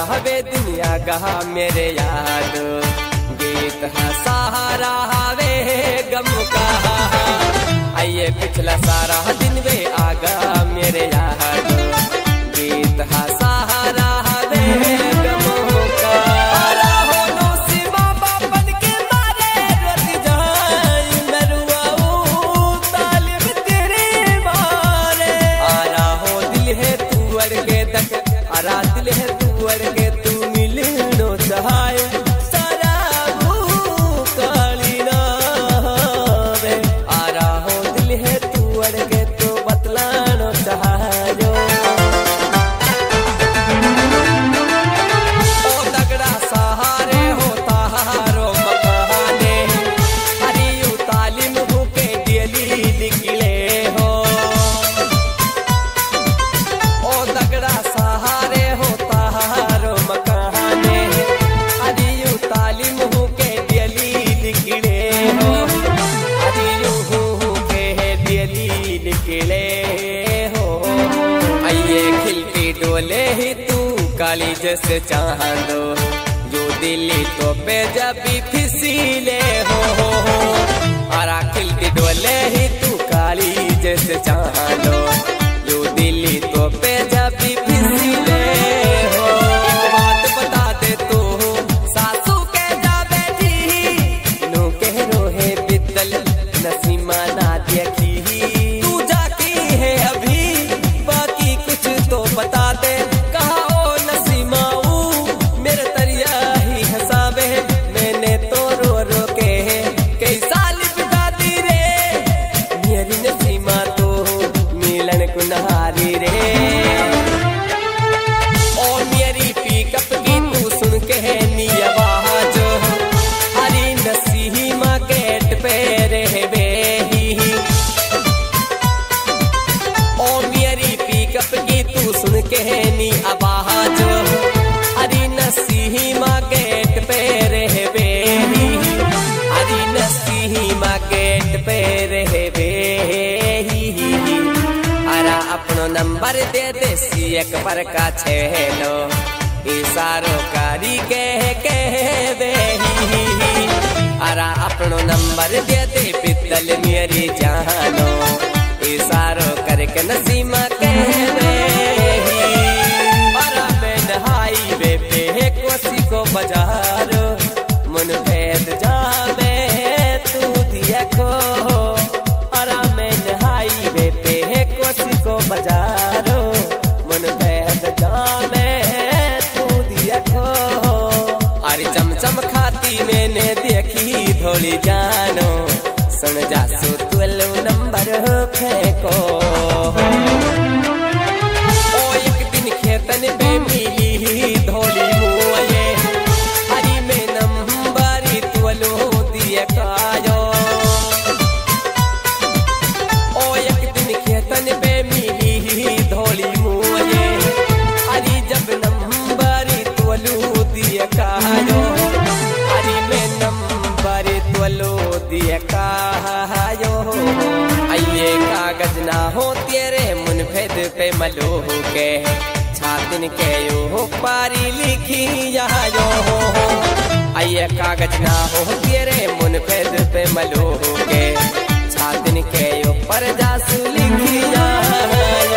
हवे दुनिया गहा मेरे याद गीत है सहारा हवे गम का आइए पिछला सारा दिन वे आगा मेरे याद गीत है सहारा हवे गम का आरा दिल है तू अड़गे तू मिलनो चाहे सारा काली ना वे आरा हो दिल है तू अड़गे तू बतलानो चाहे ओ दगड़ा सहारे होता हारो मकाने हरी तालीम हो के दिली निकले हो ओ दगड़ा डोले ही तू काली जैसे चांदो जो दिल्ली तो पे जबी फिसीले हो आरा खिलती डोले ही तू काली जैसे चांदो जो दिल्ली तो पे जबी फिसीले हो एक बात बता दे तू सासू के जा बैठी नो कह रोहे बितल नसीमा ना देखी तू जाती है अभी बाकी कुछ तो बता दे कहा ओ नसीमाऊ मेरे तरिया ही हसाबे मैंने तो रो रो के कई साल बिता दी रे मेरी नसीमा तो मिलन को नहारी रे ओ मेरी पिकअप की तू सुन के नी आवाज हरी नसीमा गेट पे रहबे ओ मेरी पिकअप की तू सुन के नी आवाज हरी नसीमा गेट पे रहबे हरी नसीमा गेट पे रहबे अरा अपनो नंबर दे दे सी एक पर का छेलो इशारो कारी कह दे अरा अपनो नंबर दे दे पितल मेरी जानो इशारो करके नसीमा कह दे अरा मैं हाईवे पे कोसी को बाजारो मन भेद जा मैं तू दिया को अरा मैं हाईवे पे कोसी को बाजारो मन भेद जा मैं तू दिया को अरे चमचम खाती मैंने देखी थोड़ी जानो सुन जा सो तुलो नंबर फेंको ओ एक दिन खेतन पे मिली धोली मुए हरी में नंबर तुलो दिए कायो ओ एक दिन खेतन पे मिली धोली मुए हरी जब नंबर तुलो दिए कायो हरी में नंबर तुलो दिए कायो आइए कागज ना हो तेरे मुनफेद पे मलो के छातिन के यो पारी लिखी यो आइए कागज ना हो तेरे मुनफेद पे मलो के छातिन के यो पर जासू लिखी यो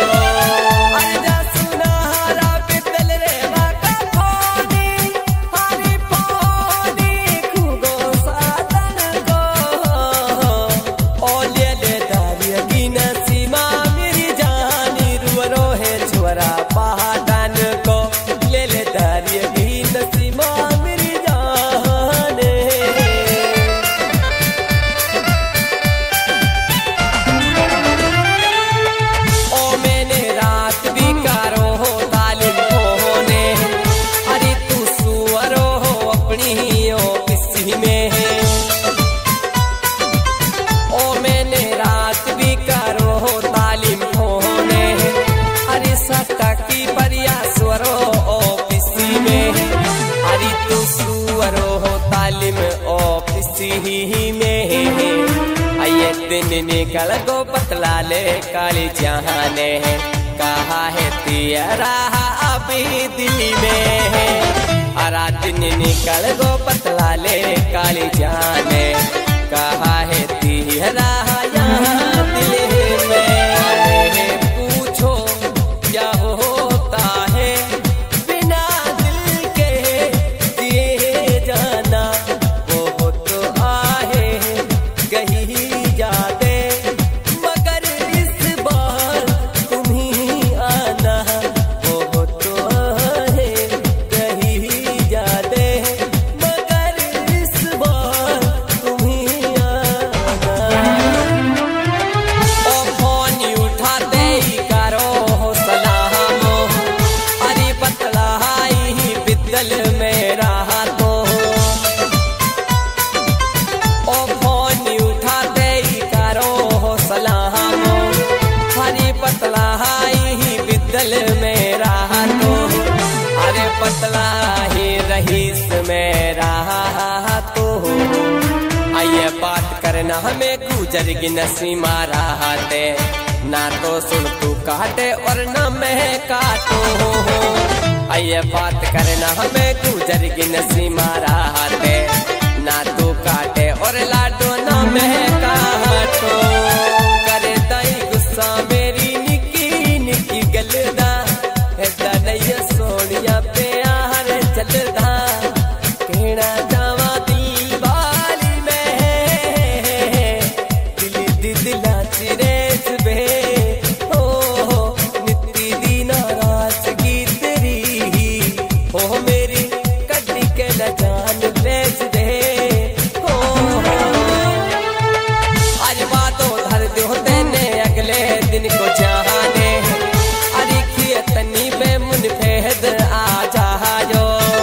ही में आइए दिन निकल गो पतला ले काली जहाने का कहा है तेरा अभी दिल में, रात दिन निकल गो पतला ले काली जाने, कहा है तेरा यहाँ दिल में। पूछो क्या होता है बिना दिल के दिए जाना, वो तो आहे कहीं जाते मगर इस बार तुम ही आना, वो तो आहे कहीं जाते मगर इस बार तुम ही आना। ओ फोन उठाते ही करो सलाम, अरे पतला ही बिदल मेरा तो, ओ फोन उठाते ही करो सलाम, अरे पतला ही बिदल मेरा तो, अरे पतला ही रहीस मेरा तो। आइए बात करना हमें गुजर की नसी मारा हाथे, ना तो सुन तू काटे और न मैं काटो। आइए बात करना हमें गुजर की नसी मारा हाथे, ना तू काटे और लाडो न मैं काटो। करे दाई गुस्सा मेरी निकी निकी गलदा, ऐसा नहीं सोनिया प्यार चलदा, कहना जावा दिल वाली में, दिल दिला चिरेस बे, हो नित्ती दी नाराजगी तेरी, हो मेरी कड्डी के न जान बेच दे, हो आज बातों धर दो देने अगले दिन को जाने, अरे खिए तनी बे मुन फेद आ जायो,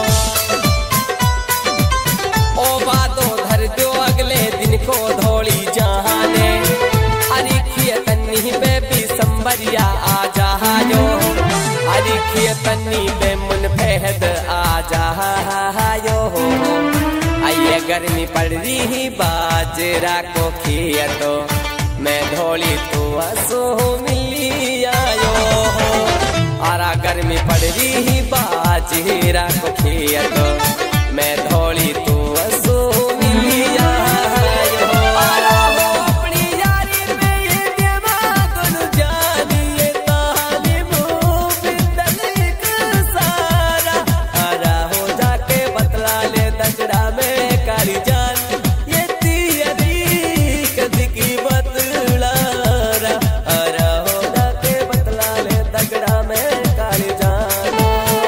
ओ बातों धर दो अगले दिन को धोली जाने, अरे खिए तनी बे भी संबरिया आ जायो, अरे खिए तनी बे मुन फेद आ जायो। आइए गर्मी पड़ रही बाजरा को खिया तो, मैं धोली तू असो मिली आयो, आरा गर्मी पड़ रही बाजरा को खिया तो, मैं धोली तू असो मिली आयो। आरा हो अपनी यारी में ये दिमाग न जानिए तालिब बिदल का सारा, आरा हो जाके बतला ले दजड़ा में काली जान, ये तियरी कदी की बतला रा, आरा हो जाके बतला ले दजड़ा में काली जान।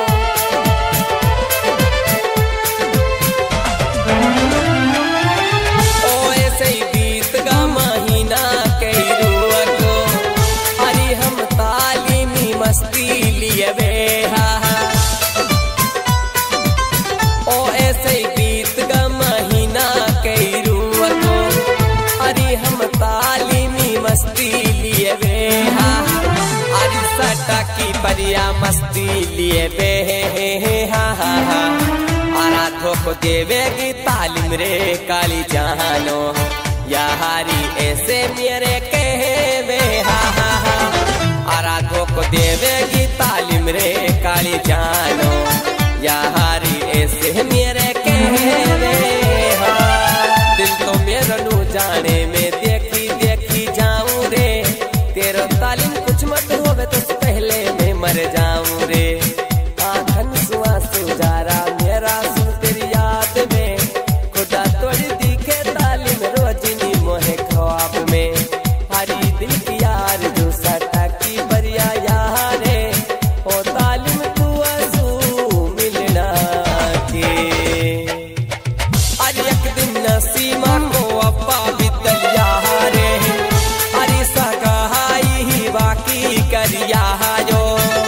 ओ ऐसे ही बीत का महीना कई रुआ को, अरे हम तालीमी मस्ती लिए वे हा, ओ ऐसे ही बीत का महीना कई रुआ को, अरे हम तालीमी मस्ती लिए वे हा, अरे सटा की परिया मस्ती लिए वे हा, आराधो को देवेगी तालीम रे काली जानो, यारी ऐसे मेरे कहवे हा, आराधो को देवेगी तालीम रे काली जानो, यारी ऐसे मेरे कहवे हा। दिल तो मेरा नू जाने में देखी देखी जाऊं रे, तेरा तालीम कुछ मत होवे तो पहले मैं मर जाऊं रे, आंखन सुआ सुजारा मेरा सुन तेरी याद में, खुदा तोड़ी दिखे तालीम रोजनी मोहे ख्वाब में, हरी दिल की यार जो सटा की बरिया यारे, ओ तालीम तू असू मिलना के। आज एक दिन नसीमा को अब्बा बिदल यारे, अरे सगाई ही बाकी करिया जो,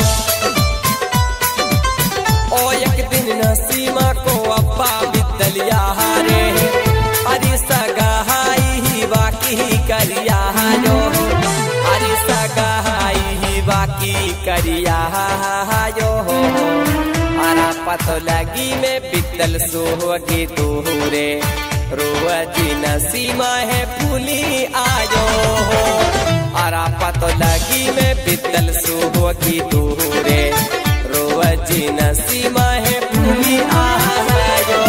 ओ एक दिन नसीमा को अब्बा बिदल यारे, अरे सगाई ही बाकी करिया जो, अरे सगाई ही बाकी करिया जो, आरा पतो लगी में बिदल सोहगी दूरे, रोजी नसीमा है फूली आयो। अरा पतो लगी में बितल सुबह की दूरे रोवजी नसीमा है भूली आयो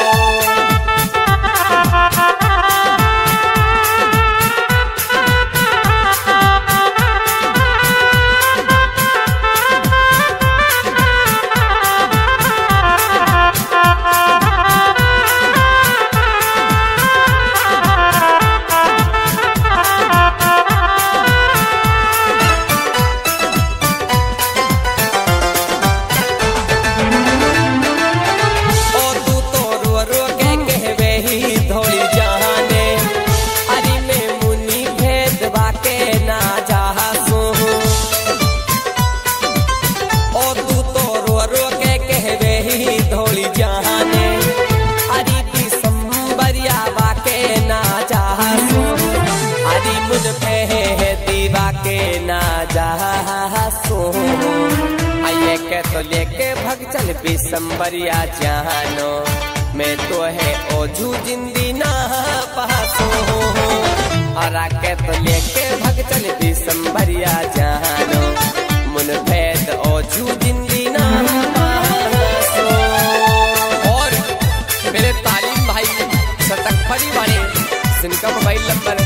तो लेके भग चल बिसम्बरिया जानो मैं तो है ओझू जिंदी ना पासो अरा के तो लेके भग चल बिसम्बरिया जानो मुन भेद ओझू जिंदी ना पासो। और मेरे तालीम भाई शतकफरी वाले जिनका मोबाइल नंबर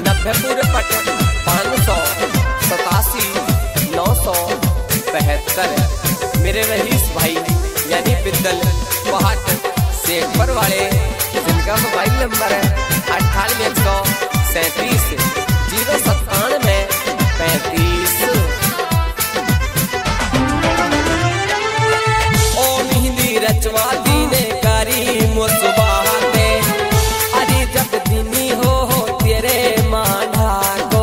90 मेरे रईस भाई यानी बिद्दल पहाट शेखपुर वाले जिनका मोबाइल नंबर है 98 137 097 35। ओ मेहंदी रचवा दीने कारी मुसबाते अरे जब दिनी हो तेरे मांढा को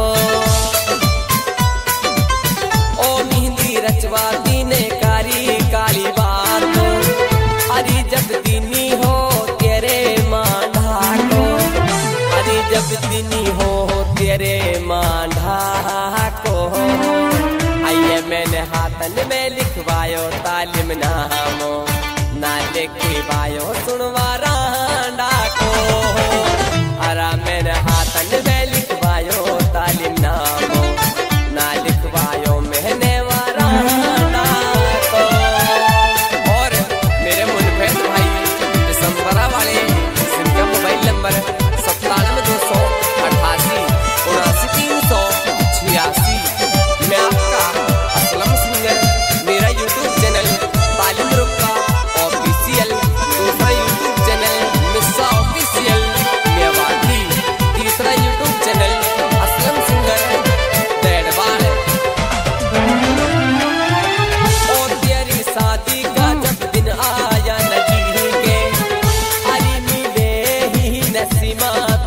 ओ मेहंदी रचवा दीने काली बात अरे जब दिनी हो तेरे मांढा को अरे जब दिनी हो तेरे मांढा को आइए मैंने हाथन में लिखवायो तालिम नामो ना लिखवायो सुनवारा